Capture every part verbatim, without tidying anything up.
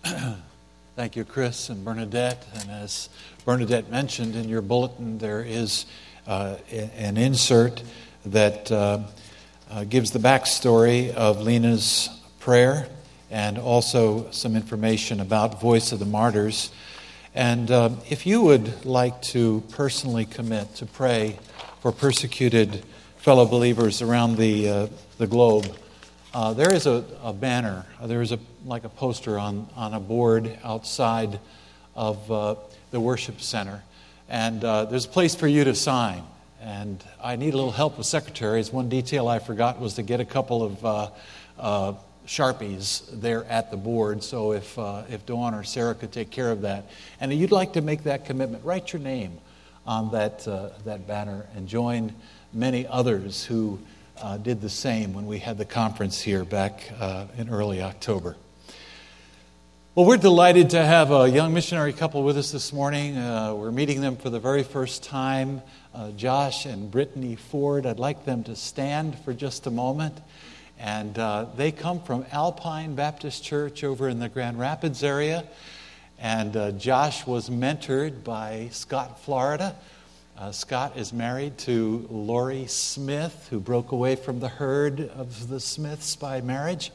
Thank you, Chris and Bernadette. And as Bernadette mentioned, in your bulletin there is uh, an insert that uh, uh, gives the backstory of Lena's prayer and also some information about Voice of the Martyrs. And uh, if you would like to personally commit to pray for persecuted fellow believers around the uh, the globe, uh, there is a, a banner. There is a like a poster on, on a board outside of uh, the worship center, and uh, there's a place for you to sign. And I need a little help with secretaries. One detail I forgot was to get a couple of uh, uh, Sharpies there at the board. So if uh, if Dawn or Sarah could take care of that, and you'd like to make that commitment, write your name on that uh, that banner and join many others who uh, did the same when we had the conference here back uh, in early October. Well, we're delighted to have a young missionary couple with us this morning. Uh, we're meeting them for the very first time, uh, Josh and Brittany Ford. I'd like them to stand for just a moment. And uh, they come from Alpine Baptist Church over in the Grand Rapids area. And uh, Josh was mentored by Scott Florida. Uh, Scott is married to Lori Smith, who broke away from the herd of the Smiths by marriage.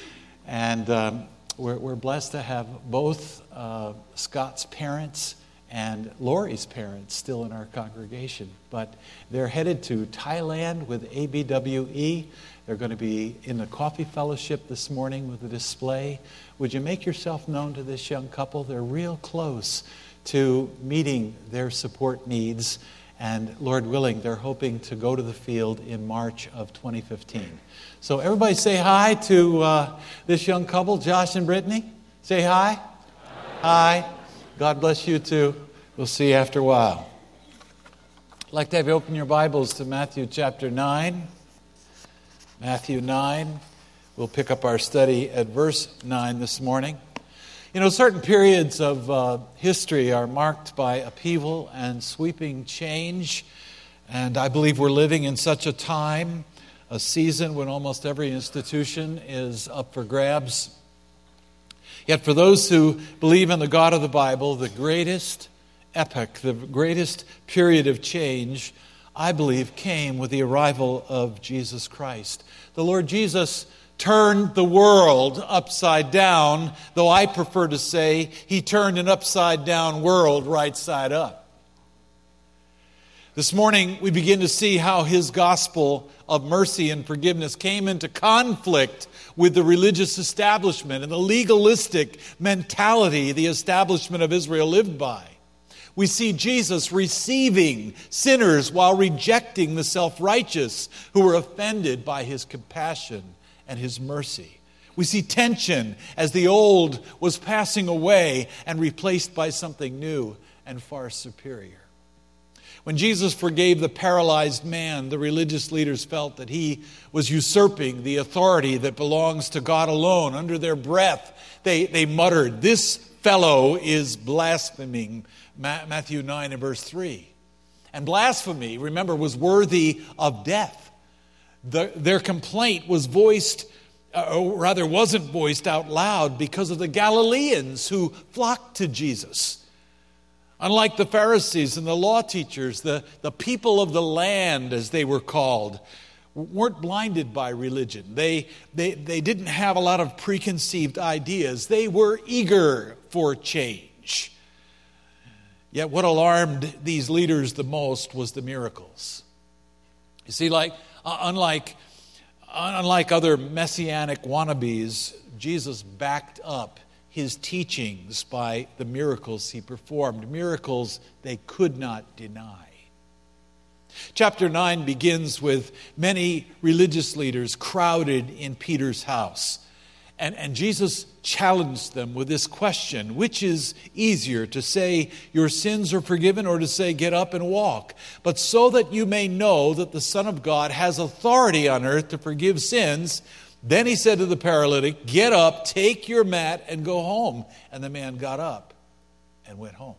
And um, we're, we're blessed to have both uh, Scott's parents and Lori's parents still in our congregation. But they're headed to Thailand with A B W E. They're going to be in the coffee fellowship this morning with a display. Would you make yourself known to this young couple? They're real close to meeting their support needs. And Lord willing, they're hoping to go to the field in March of twenty fifteen. So everybody say hi to uh, this young couple, Josh and Brittany. Say hi. Hi. Hi. God bless you too. We'll see you after a while. I'd like to have you open your Bibles to Matthew chapter nine. Matthew nine. We'll pick up our study at verse nine this morning. You know, certain periods of uh, history are marked by upheaval and sweeping change. And I believe we're living in such a time, a season when almost every institution is up for grabs. Yet for those who believe in the God of the Bible, the greatest epoch, the greatest period of change, I believe, came with the arrival of Jesus Christ. The Lord Jesus turned the world upside down, though I prefer to say he turned an upside down world right side up. This morning we begin to see how his gospel of mercy and forgiveness came into conflict with the religious establishment and the legalistic mentality the establishment of Israel lived by. We see Jesus receiving sinners while rejecting the self-righteous who were offended by his compassion and his mercy. We see tension as the old was passing away and replaced by something new and far superior. When Jesus forgave the paralyzed man, the religious leaders felt that he was usurping the authority that belongs to God alone. Under their breath, they, they muttered, "This fellow is blaspheming." Matthew nine and verse three. And blasphemy, remember, was worthy of death. The, their complaint was voiced, uh, or rather wasn't voiced out loud because of the Galileans who flocked to Jesus. Unlike the Pharisees and the law teachers, the, the people of the land, as they were called, weren't blinded by religion. They, they, they didn't have a lot of preconceived ideas. They were eager for change. Yet what alarmed these leaders the most was the miracles. You see, like uh, unlike unlike other messianic wannabes, Jesus backed up his teachings by the miracles he performed, miracles they could not deny. Chapter nine begins with many religious leaders crowded in Peter's house. And, and Jesus challenged them with this question: which is easier, to say your sins are forgiven or to say get up and walk? But so that you may know that the Son of God has authority on earth to forgive sins, then he said to the paralytic, get up, take your mat and go home. And the man got up and went home.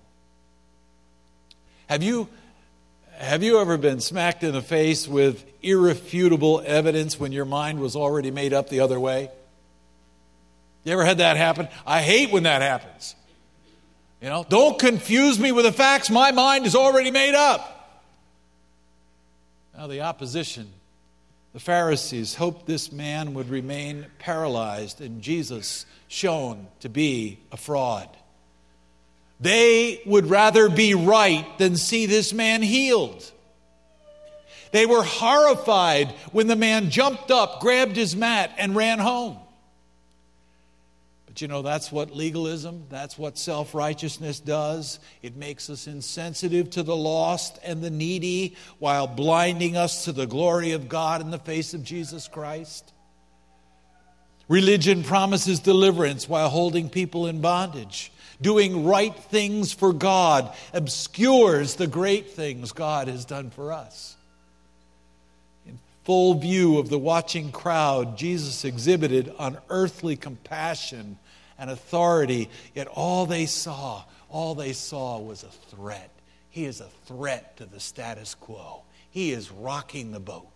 Have you, have you ever been smacked in the face with irrefutable evidence when your mind was already made up the other way? You ever had that happen? I hate when that happens. You know, don't confuse me with the facts. My mind is already made up. Now the opposition, the Pharisees, hoped this man would remain paralyzed and Jesus shown to be a fraud. They would rather be right than see this man healed. They were horrified when the man jumped up, grabbed his mat, and ran home. But you know, that's what legalism, that's what self-righteousness does. It makes us insensitive to the lost and the needy while blinding us to the glory of God in the face of Jesus Christ. Religion promises deliverance while holding people in bondage. Doing right things for God obscures the great things God has done for us. In full view of the watching crowd, Jesus exhibited unearthly compassion and authority, yet all they saw, all they saw was a threat. He is a threat to the status quo. He is rocking the boat.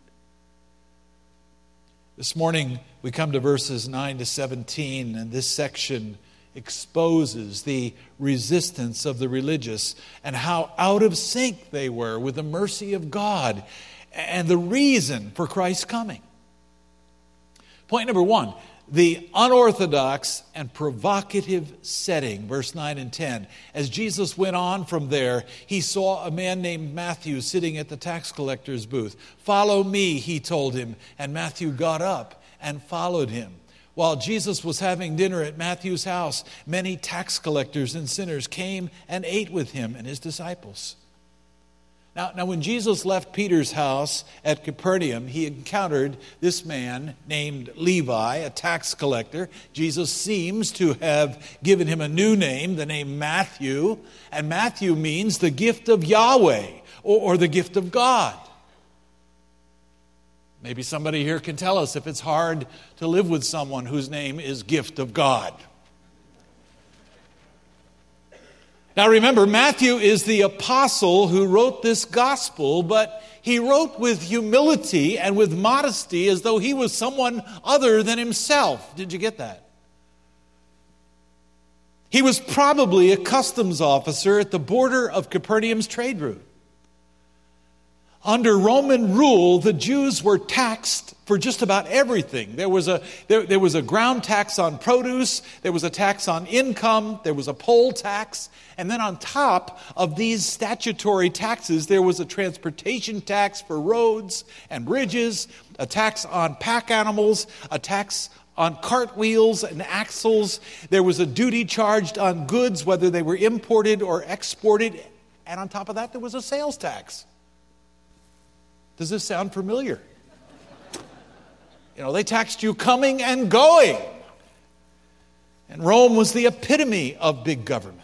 This morning we come to verses nine to seventeen, and this section exposes the resistance of the religious and how out of sync they were with the mercy of God and the reason for Christ's coming. Point number one, the unorthodox and provocative setting, verse nine and ten. As Jesus went on from there, he saw a man named Matthew sitting at the tax collector's booth. "Follow me," he told him, and Matthew got up and followed him. While Jesus was having dinner at Matthew's house, many tax collectors and sinners came and ate with him and his disciples. Now, now, when Jesus left Peter's house at Capernaum, he encountered this man named Levi, a tax collector. Jesus seems to have given him a new name, the name Matthew. And Matthew means the gift of Yahweh, or, or the gift of God. Maybe somebody here can tell us if it's hard to live with someone whose name is gift of God. Now remember, Matthew is the apostle who wrote this gospel, but he wrote with humility and with modesty as though he was someone other than himself. Did you get that? He was probably a customs officer at the border of Capernaum's trade route. Under Roman rule, the Jews were taxed for just about everything. There was a there, there was a ground tax on produce, there was a tax on income, there was a poll tax, and then on top of these statutory taxes, there was a transportation tax for roads and bridges, a tax on pack animals, a tax on cartwheels and axles. There was a duty charged on goods, whether they were imported or exported, and on top of that, there was a sales tax. Does this sound familiar? You know, they taxed you coming and going. And Rome was the epitome of big government.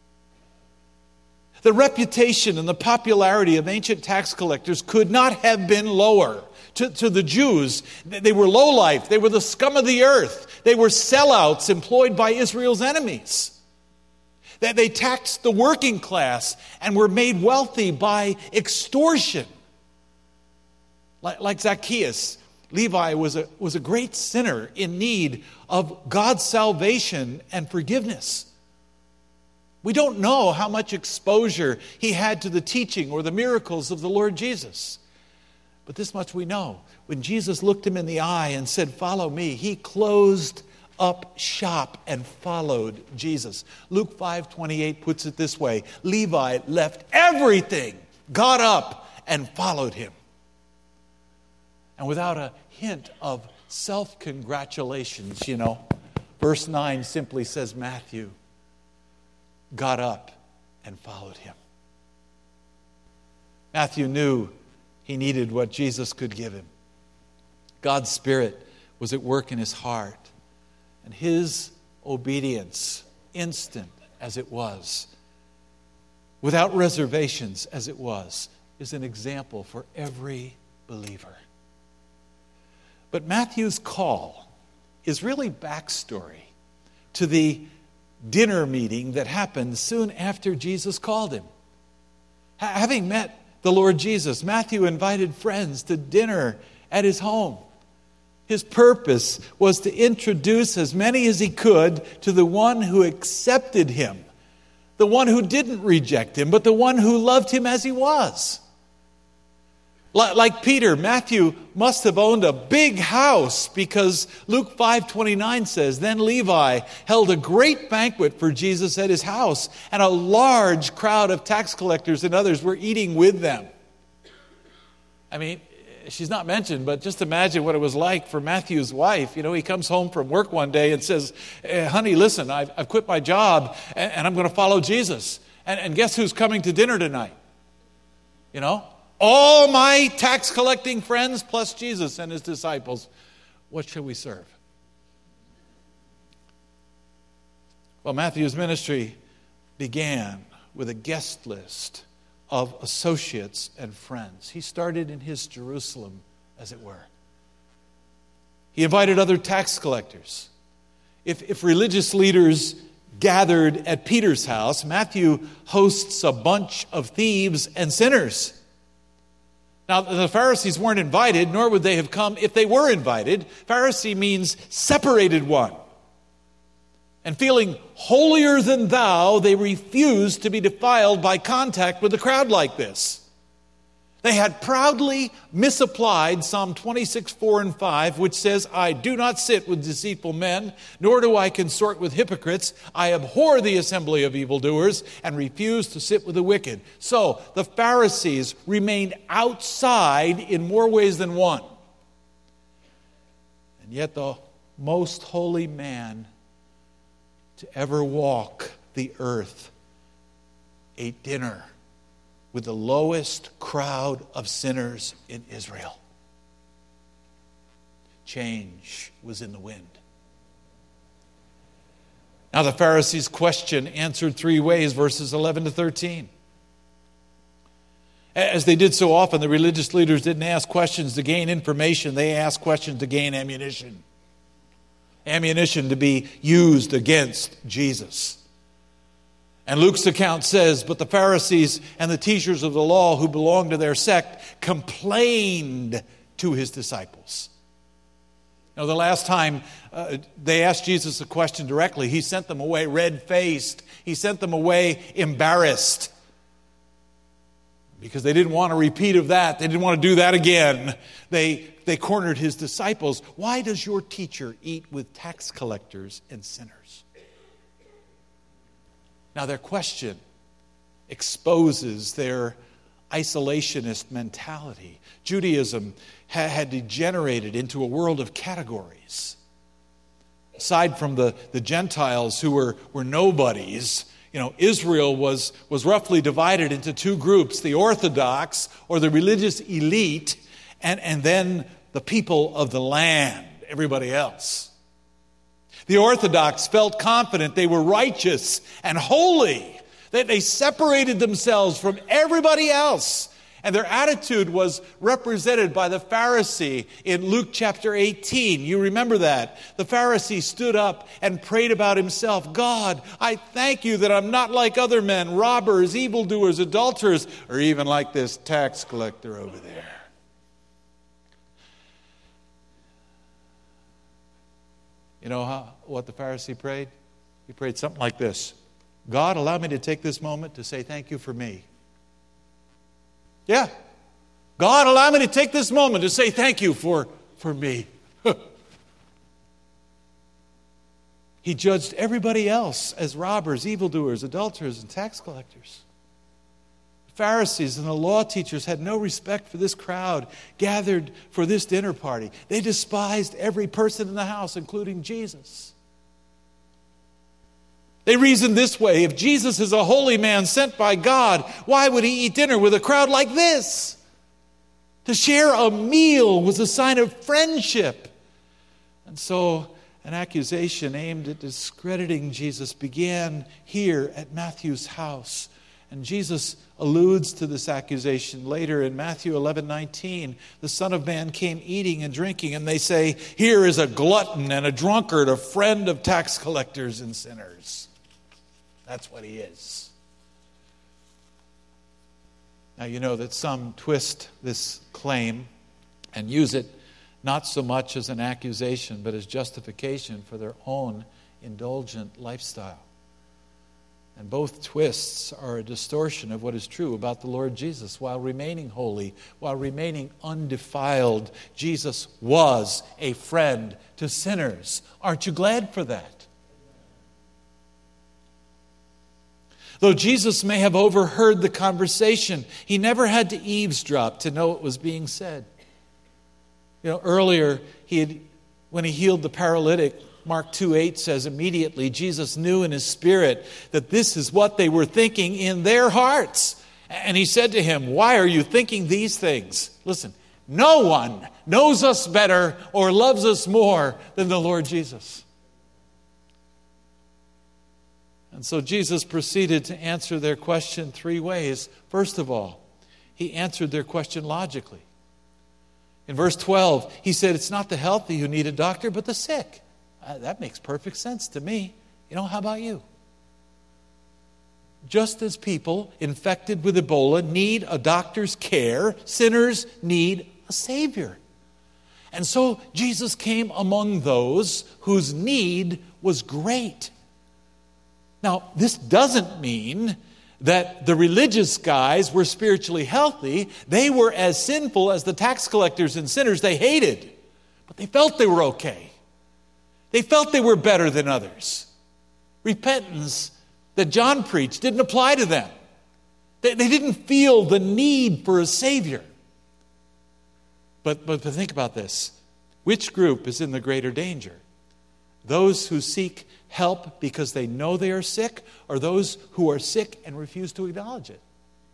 The reputation and the popularity of ancient tax collectors could not have been lower. To, to the Jews, they were lowlife. They were the scum of the earth. They were sellouts employed by Israel's enemies. That they taxed the working class and were made wealthy by extortion. Like, like Zacchaeus, Levi was a, was a great sinner in need of God's salvation and forgiveness. We don't know how much exposure he had to the teaching or the miracles of the Lord Jesus. But this much we know. When Jesus looked him in the eye and said, "Follow me," he closed up shop and followed Jesus. Luke five twenty-eight puts it this way: Levi left everything, got up, and followed him. And without a hint of self-congratulations, you know, verse nine simply says Matthew got up and followed him. Matthew knew he needed what Jesus could give him. God's Spirit was at work in his heart, and his obedience, instant as it was, without reservations as it was, is an example for every believer. But Matthew's call is really backstory to the dinner meeting that happened soon after Jesus called him. Having met the Lord Jesus, Matthew invited friends to dinner at his home. His purpose was to introduce as many as he could to the one who accepted him, the one who didn't reject him, but the one who loved him as he was. Like Peter, Matthew must have owned a big house, because Luke five twenty-nine says, "Then Levi held a great banquet for Jesus at his house, and a large crowd of tax collectors and others were eating with them." I mean, she's not mentioned, but just imagine what it was like for Matthew's wife. You know, he comes home from work one day and says, eh, honey, listen, I've, I've quit my job and, and I'm going to follow Jesus. And, and guess who's coming to dinner tonight? You know, all my tax collecting friends plus Jesus and his disciples. What shall we serve? Well, Matthew's ministry began with a guest list of associates and friends. He started in his Jerusalem, as it were. He invited other tax collectors. If, if religious leaders gathered at Peter's house, Matthew hosts a bunch of thieves and sinners. Now, the Pharisees weren't invited, nor would they have come if they were invited. Pharisee means separated one. And feeling holier than thou, they refused to be defiled by contact with a crowd like this. They had proudly misapplied Psalm twenty-six, four and five, which says, "I do not sit with deceitful men, nor do I consort with hypocrites. I abhor the assembly of evildoers and refuse to sit with the wicked." So the Pharisees remained outside in more ways than one. And yet the most holy man to ever walk the earth ate dinner with the lowest crowd of sinners in Israel. Change was in the wind. Now the Pharisees' question answered three ways, verses eleven to thirteen. As they did so often, the religious leaders didn't ask questions to gain information. They asked questions to gain ammunition. Ammunition to be used against Jesus. And Luke's account says, "But the Pharisees and the teachers of the law who belonged to their sect complained to his disciples." Now, the last time uh, they asked Jesus a question directly, he sent them away red-faced. He sent them away embarrassed. Because they didn't want a repeat of that. They didn't want to do that again. They, they cornered his disciples. "Why does your teacher eat with tax collectors and sinners?" Now their question exposes their isolationist mentality. Judaism ha- had degenerated into a world of categories. Aside from the, the Gentiles who were, were nobodies, you know, Israel was, was roughly divided into two groups: the Orthodox, or the religious elite, and, and then the people of the land, everybody else. The Orthodox felt confident they were righteous and holy, that they separated themselves from everybody else. And their attitude was represented by the Pharisee in Luke chapter eighteen. You remember that. The Pharisee stood up and prayed about himself. "God, I thank you that I'm not like other men, robbers, evildoers, adulterers, or even like this tax collector over there." You know how, what the Pharisee prayed? He prayed something like this: "God, allow me to take this moment to say thank you for me." Yeah. "God, allow me to take this moment to say thank you for, for me." He judged everybody else as robbers, evildoers, adulterers, and tax collectors. The Pharisees and the law teachers had no respect for this crowd gathered for this dinner party. They despised every person in the house, including Jesus. They reasoned this way: if Jesus is a holy man sent by God, why would he eat dinner with a crowd like this? To share a meal was a sign of friendship. And so an accusation aimed at discrediting Jesus began here at Matthew's house. And Jesus alludes to this accusation later in Matthew eleven nineteen. The Son of Man came eating and drinking, and they say, "Here is a glutton and a drunkard, a friend of tax collectors and sinners." That's what he is. Now, you know that some twist this claim and use it not so much as an accusation, but as justification for their own indulgent lifestyle. And both twists are a distortion of what is true about the Lord Jesus. While remaining holy, while remaining undefiled, Jesus was a friend to sinners. Aren't you glad for that? Though Jesus may have overheard the conversation, he never had to eavesdrop to know what was being said. You know, earlier, he had, when he healed the paralytic, Mark two eight says, immediately Jesus knew in his spirit that this is what they were thinking in their hearts. And he said to him, why are you thinking these things? Listen, no one knows us better or loves us more than the Lord Jesus. And so Jesus proceeded to answer their question three ways. First of all, he answered their question logically. In verse twelve, he said, it's not the healthy who need a doctor, but the sick. Uh, that makes perfect sense to me. You know, how about you? Just as people infected with Ebola need a doctor's care, sinners need a Savior. And so Jesus came among those whose need was great. Now, this doesn't mean that the religious guys were spiritually healthy. They were as sinful as the tax collectors and sinners they hated. But they felt they were okay. They felt they were better than others. Repentance that John preached didn't apply to them. They, they didn't feel the need for a Savior. But, but think about this. Which group is in the greater danger? Those who seek help because they know they are sick, or those who are sick and refuse to acknowledge it?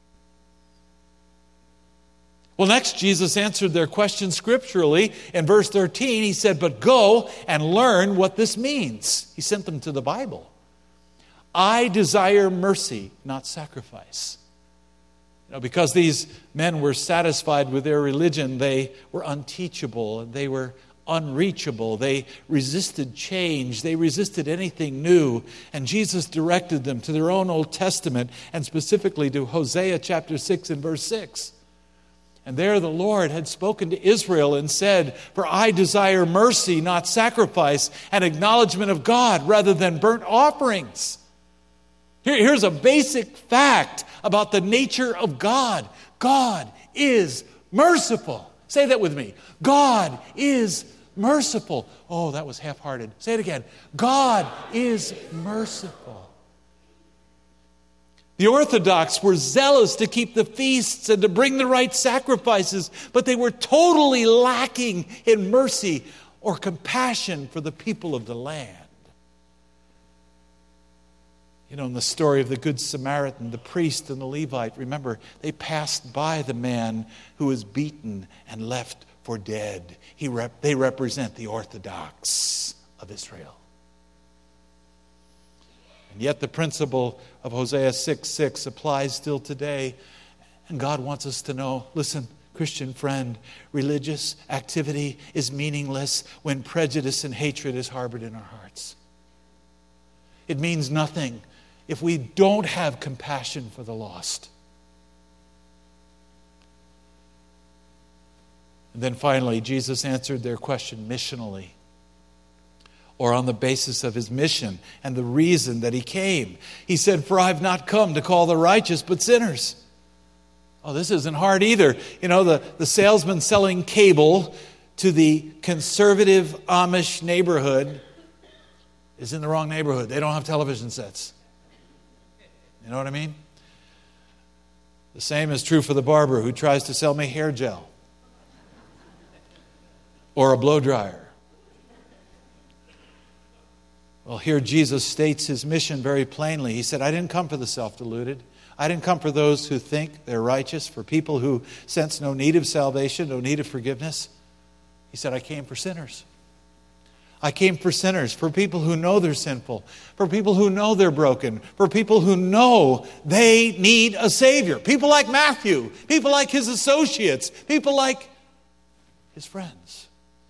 Well, next, Jesus answered their question scripturally. In verse thirteen, he said, but go and learn what this means. He sent them to the Bible. I desire mercy, not sacrifice. You know, because these men were satisfied with their religion, they were unteachable and they were unreachable. They resisted change. They resisted anything new. And Jesus directed them to their own Old Testament, and specifically to Hosea chapter six and verse six. And there the Lord had spoken to Israel and said, for I desire mercy, not sacrifice, and acknowledgement of God rather than burnt offerings. Here, here's a basic fact about the nature of God. God is merciful. Say that with me. God is merciful. Oh, that was half-hearted. Say it again. God is merciful. The Orthodox were zealous to keep the feasts and to bring the right sacrifices, but they were totally lacking in mercy or compassion for the people of the land. You know, in the story of the Good Samaritan, the priest and the Levite, remember, they passed by the man who was beaten and left for dead. He rep- they represent the Orthodox of Israel. And yet the principle of Hosea six six applies still today. And God wants us to know, listen, Christian friend, religious activity is meaningless when prejudice and hatred is harbored in our hearts. It means nothing if we don't have compassion for the lost. And then finally, Jesus answered their question missionally, or on the basis of his mission and the reason that he came. He said, for I've not come to call the righteous, but sinners. Oh, this isn't hard either. You know, the, the salesman selling cable to the conservative Amish neighborhood is in the wrong neighborhood. They don't have television sets. You know what I mean? The same is true for the barber who tries to sell me hair gel or a blow dryer. Well, here Jesus states his mission very plainly. He said, I didn't come for the self-deluded. I didn't come for those who think they're righteous, for people who sense no need of salvation, no need of forgiveness. He said, I came for sinners. I came for sinners, for people who know they're sinful, for people who know they're broken, for people who know they need a Savior. People like Matthew, people like his associates, people like his friends.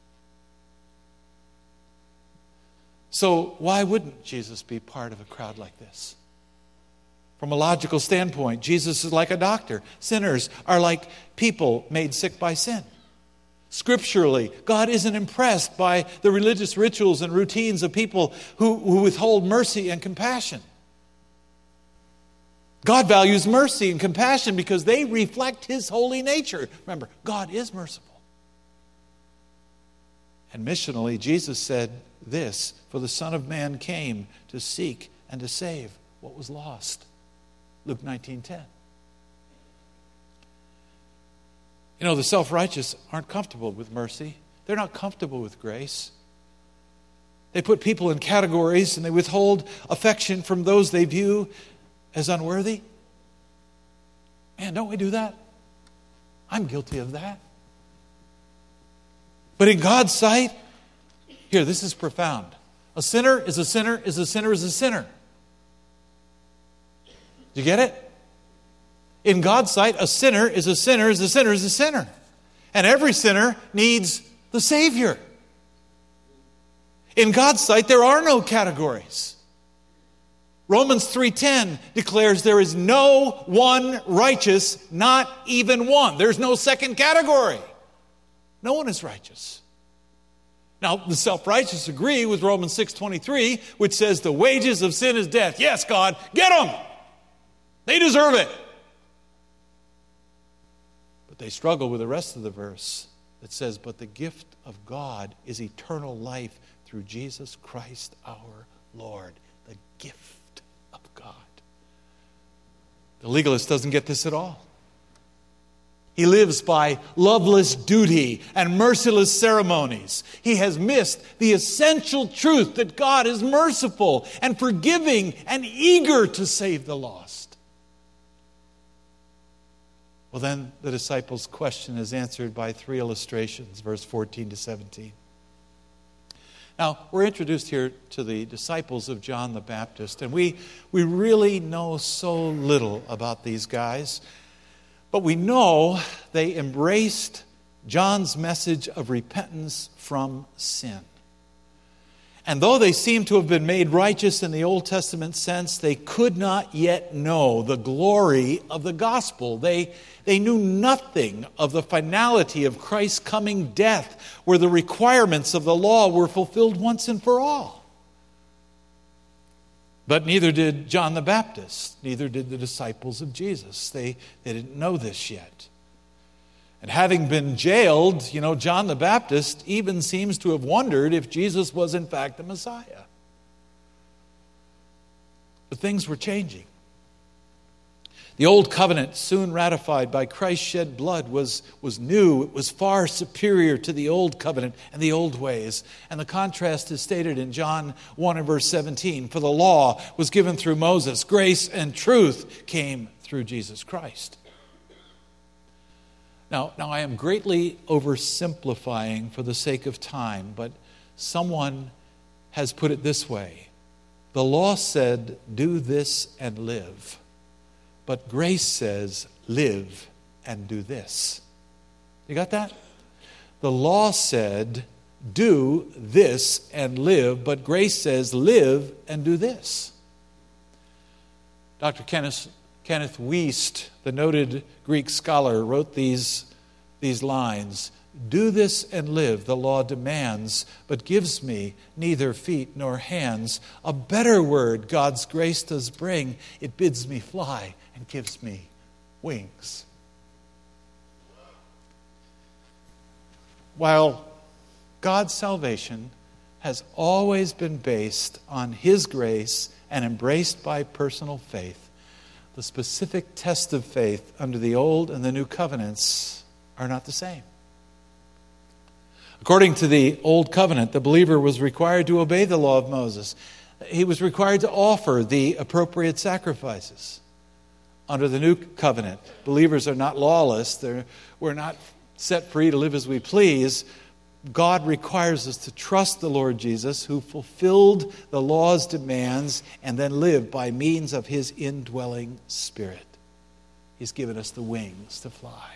So why wouldn't Jesus be part of a crowd like this? From a logical standpoint, Jesus is like a doctor. Sinners are like people made sick by sin. Scripturally, God isn't impressed by the religious rituals and routines of people who, who withhold mercy and compassion. God values mercy and compassion because they reflect His holy nature. Remember, God is merciful. And missionally, Jesus said this, "For the Son of Man came to seek and to save what was lost." Luke nineteen ten. You know, the self-righteous aren't comfortable with mercy. They're not comfortable with grace. They put people in categories and they withhold affection from those they view as unworthy. Man, don't we do that? I'm guilty of that. But in God's sight, here, this is profound. A sinner is a sinner is a sinner is a sinner. Do you get it? In God's sight, a sinner is a sinner is a sinner is a sinner. And every sinner needs the Savior. In God's sight, there are no categories. Romans three ten declares there is no one righteous, not even one. There's no second category. No one is righteous. Now, the self-righteous agree with Romans six twenty-three, which says the wages of sin is death. Yes, God, get them. They deserve it. But they struggle with the rest of the verse that says, but the gift of God is eternal life through Jesus Christ our Lord. The gift of God. The legalist doesn't get this at all. He lives by loveless duty and merciless ceremonies. He has missed the essential truth that God is merciful and forgiving and eager to save the lost. Well, then the disciples' question is answered by three illustrations, verse fourteen to seventeen. Now, we're introduced here to the disciples of John the Baptist, and we, we really know so little about these guys. But we know they embraced John's message of repentance from sin. And though they seem to have been made righteous in the Old Testament sense, they could not yet know the glory of the gospel. They, they knew nothing of the finality of Christ's coming death, where the requirements of the law were fulfilled once and for all. But neither did John the Baptist, neither did the disciples of Jesus. They, they didn't know this yet. And having been jailed, you know, John the Baptist even seems to have wondered if Jesus was in fact the Messiah. But things were changing. The old covenant, soon ratified by Christ's shed blood, was, was new. It was far superior to the old covenant and the old ways. And the contrast is stated in John one and verse seventeen. For the law was given through Moses. Grace and truth came through Jesus Christ. Now, now I am greatly oversimplifying for the sake of time, but someone has put it this way. The law said, do this and live. But grace says, live and do this. You got that? The law said, do this and live, but grace says, live and do this. Doctor Kenneth, Kenneth Wiest, the noted Greek scholar, wrote these, these lines. Do this and live, the law demands, but gives me neither feet nor hands. A better word God's grace does bring. It bids me fly and gives me wings. While God's salvation has always been based on His grace and embraced by personal faith, the specific test of faith under the Old and the New Covenants are not the same. According to the Old Covenant, the believer was required to obey the law of Moses. He was required to offer the appropriate sacrifices. Under the New Covenant, believers are not lawless. They're, we're not set free to live as we please. God requires us to trust the Lord Jesus, who fulfilled the law's demands and then lived by means of His indwelling Spirit. He's given us the wings to fly.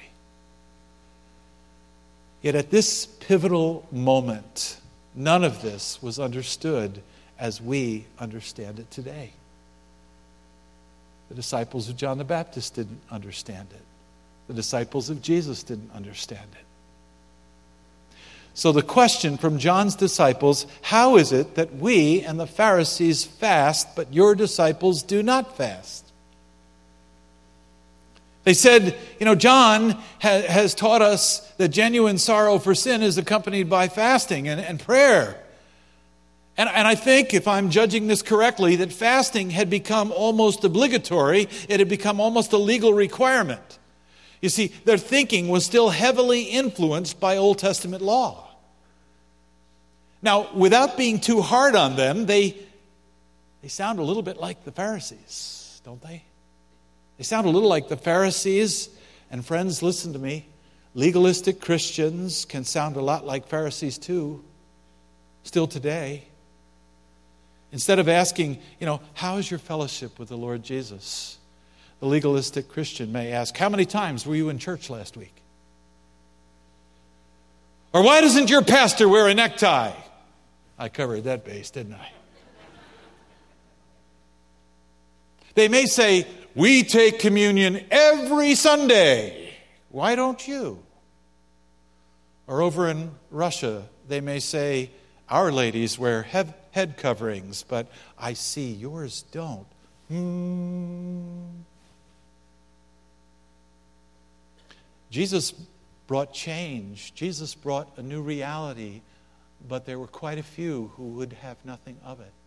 Yet at this pivotal moment, none of this was understood as we understand it today. The disciples of John the Baptist didn't understand it. The disciples of Jesus didn't understand it. So the question from John's disciples, how is it that we and the Pharisees fast, but your disciples do not fast? They said, you know, John ha- has taught us that genuine sorrow for sin is accompanied by fasting and, and prayer. And, and I think, if I'm judging this correctly, that fasting had become almost obligatory. It had become almost a legal requirement. You see, their thinking was still heavily influenced by Old Testament law. Now, without being too hard on them, they, they sound a little bit like the Pharisees, don't they? They sound a little like the Pharisees. And friends, listen to me. Legalistic Christians can sound a lot like Pharisees too, still today. Instead of asking, you know, how is your fellowship with the Lord Jesus? The legalistic Christian may ask, how many times were you in church last week? Or why doesn't your pastor wear a necktie? I covered that base, didn't I? They may say, we take communion every Sunday. Why don't you? Or over in Russia, they may say, our ladies wear head coverings, but I see yours don't. Hmm. Jesus brought change. Jesus brought a new reality, but there were quite a few who would have nothing of it.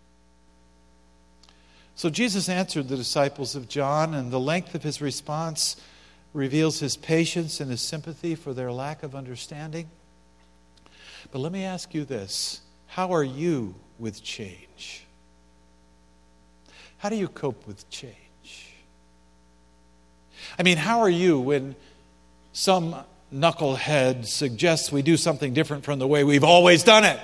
So Jesus answered the disciples of John, and the length of his response reveals his patience and his sympathy for their lack of understanding. But let me ask you this. How are you with change? How do you cope with change? I mean, how are you when some knucklehead suggests we do something different from the way we've always done it?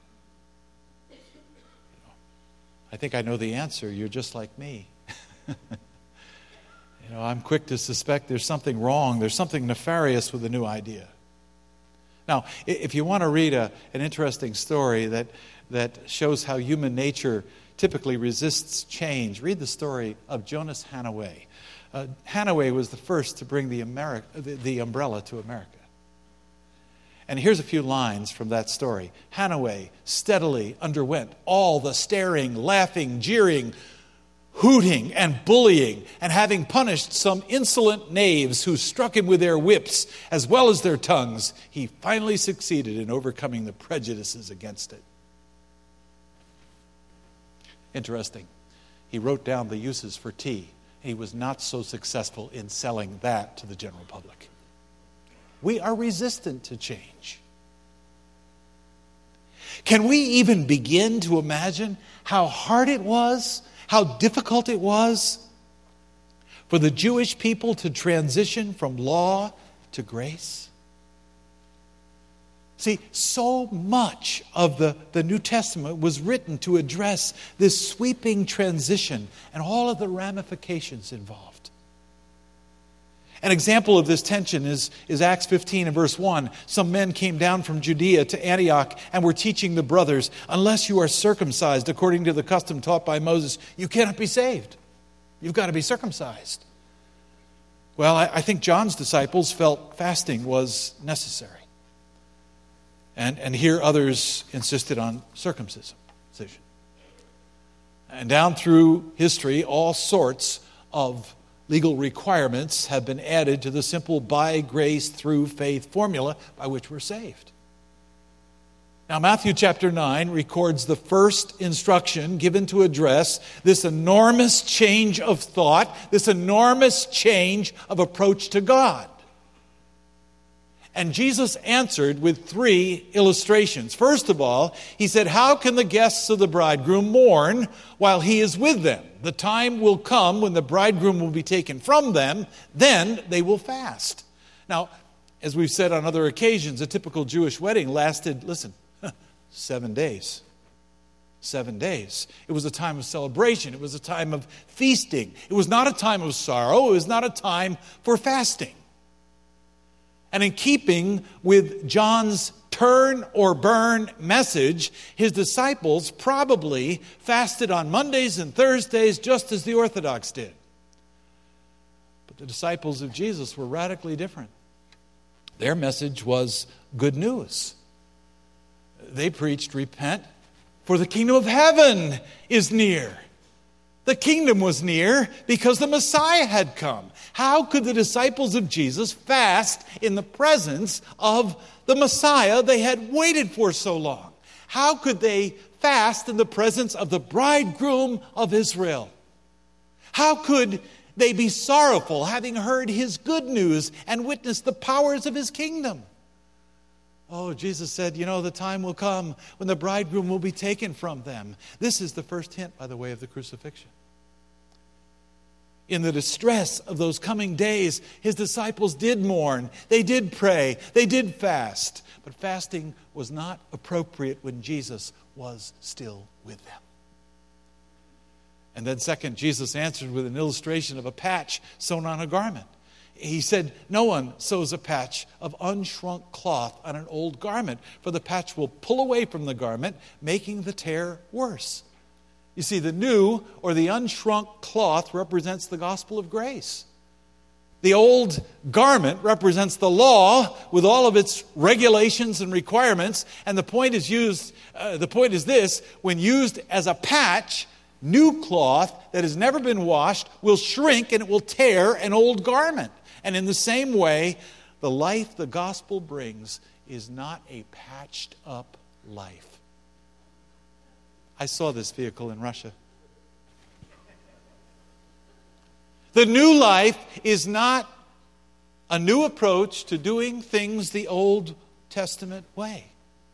I think I know the answer. You're just like me. You know, I'm quick to suspect there's something wrong. There's something nefarious with the new idea. Now, if you want to read a, an interesting story that, that shows how human nature typically resists change, read the story of Jonas Hannaway. Uh, Hannaway was the first to bring the, Ameri- the, the umbrella to America. And here's a few lines from that story. Hannaway steadily underwent all the staring, laughing, jeering, hooting, and bullying, and having punished some insolent knaves who struck him with their whips as well as their tongues, he finally succeeded in overcoming the prejudices against it. Interesting. He wrote down the uses for tea. He was not so successful in selling that to the general public. We are resistant to change. Can we even begin to imagine how hard it was, how difficult it was for the Jewish people to transition from law to grace? See, so much of the, the New Testament was written to address this sweeping transition and all of the ramifications involved. An example of this tension is, is Acts fifteen and verse one. Some men came down from Judea to Antioch and were teaching the brothers, unless you are circumcised according to the custom taught by Moses, you cannot be saved. You've got to be circumcised. Well, I, I think John's disciples felt fasting was necessary. And, and here others insisted on circumcision. And down through history, all sorts of legal requirements have been added to the simple by grace through faith formula by which we're saved. Now, Matthew chapter nine records the first instruction given to address this enormous change of thought, this enormous change of approach to God. And Jesus answered with three illustrations. First of all, he said, how can the guests of the bridegroom mourn while he is with them? The time will come when the bridegroom will be taken from them, then they will fast. Now, as we've said on other occasions, a typical Jewish wedding lasted, listen, seven days. Seven days. It was a time of celebration. It was a time of feasting. It was not a time of sorrow. It was not a time for fasting. And in keeping with John's turn or burn message, his disciples probably fasted on Mondays and Thursdays just as the Orthodox did. But the disciples of Jesus were radically different. Their message was good news. They preached, repent, for the kingdom of heaven is near. The kingdom was near because the Messiah had come. How could the disciples of Jesus fast in the presence of the Messiah they had waited for so long? How could they fast in the presence of the bridegroom of Israel? How could they be sorrowful, having heard his good news and witnessed the powers of his kingdom? Oh, Jesus said, you know, the time will come when the bridegroom will be taken from them. This is the first hint, by the way, of the crucifixion. In the distress of those coming days, his disciples did mourn. They did pray. They did fast. But fasting was not appropriate when Jesus was still with them. And then second, Jesus answered with an illustration of a patch sewn on a garment. He said, no one sews a patch of unshrunk cloth on an old garment, for the patch will pull away from the garment, making the tear worse. You see, the new or the unshrunk cloth represents the gospel of grace. The old garment represents the law with all of its regulations and requirements. And the point is used. Uh, the point is this: when used as a patch, new cloth that has never been washed will shrink and it will tear an old garment. And in the same way, the life the gospel brings is not a patched up life. I saw this vehicle in Russia. The new life is not a new approach to doing things the Old Testament way.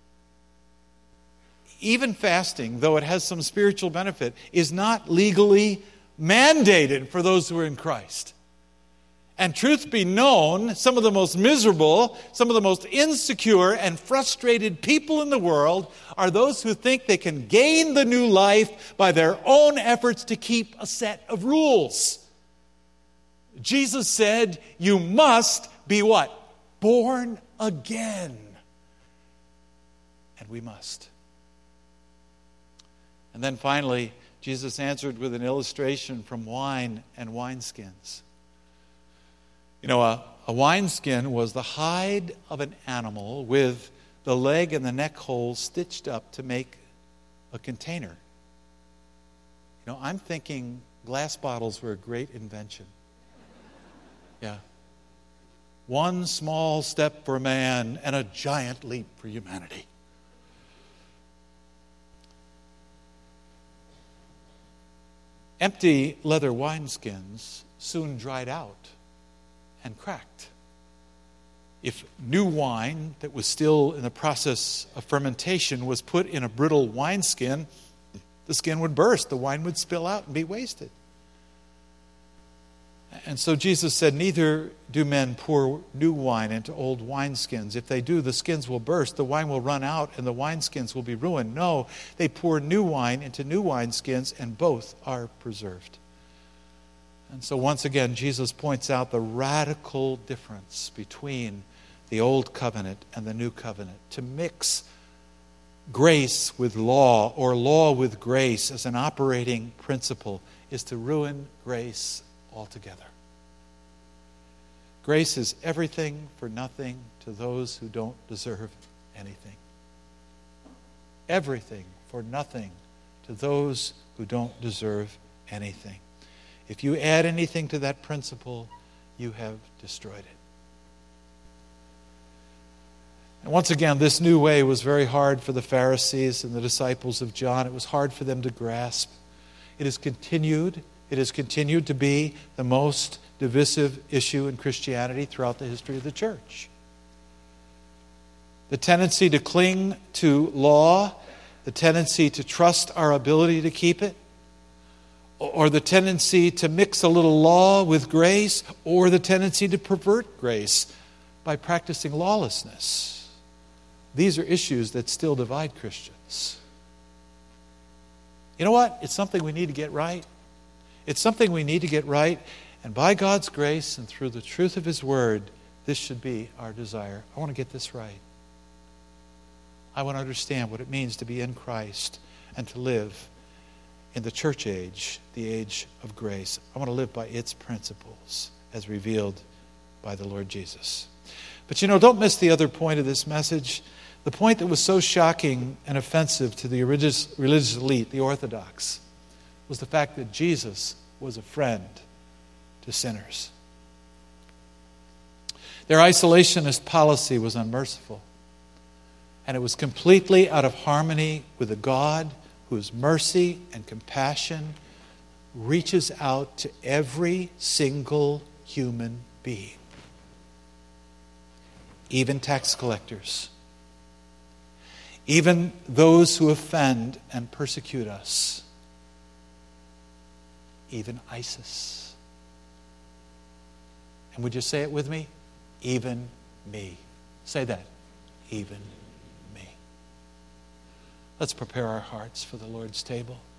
Even fasting, though it has some spiritual benefit, is not legally mandated for those who are in Christ. And truth be known, some of the most miserable, some of the most insecure and frustrated people in the world are those who think they can gain the new life by their own efforts to keep a set of rules. Jesus said, you must be what? Born again. And we must. And then finally, Jesus answered with an illustration from wine and wineskins. You know, a, a wineskin was the hide of an animal with the leg and the neck holes stitched up to make a container. You know, I'm thinking glass bottles were a great invention. Yeah. One small step for man and a giant leap for humanity. Empty leather wineskins soon dried out and cracked. If new wine that was still in the process of fermentation was put in a brittle wineskin, the skin would burst, the wine would spill out and be wasted. And so Jesus said, neither do men pour new wine into old wineskins. If they do, the skins will burst, the wine will run out, and the wineskins will be ruined. No, they pour new wine into new wineskins, and both are preserved. And so once again, Jesus points out the radical difference between the old covenant and the new covenant. To mix grace with law or law with grace as an operating principle is to ruin grace altogether. Grace is everything for nothing to those who don't deserve anything. Everything for nothing to those who don't deserve anything. If you add anything to that principle, you have destroyed it. And once again, this new way was very hard for the Pharisees and the disciples of John. It was hard for them to grasp. It has continued. It has continued to be the most divisive issue in Christianity throughout the history of the church. The tendency to cling to law, the tendency to trust our ability to keep it, or the tendency to mix a little law with grace, or the tendency to pervert grace by practicing lawlessness. These are issues that still divide Christians. You know what? It's something we need to get right. It's something we need to get right. And by God's grace and through the truth of His Word, this should be our desire. I want to get this right. I want to understand what it means to be in Christ and to live in the church age, the age of grace. I want to live by its principles as revealed by the Lord Jesus. But you know, don't miss the other point of this message. The point that was so shocking and offensive to the religious, religious elite, the Orthodox, was the fact that Jesus was a friend to sinners. Their isolationist policy was unmerciful, and it was completely out of harmony with a God whose mercy and compassion reaches out to every single human being, even tax collectors, even those who offend and persecute us, even ISIS. And would you say it with me? Even me. Say that. Even me. Let's prepare our hearts for the Lord's table.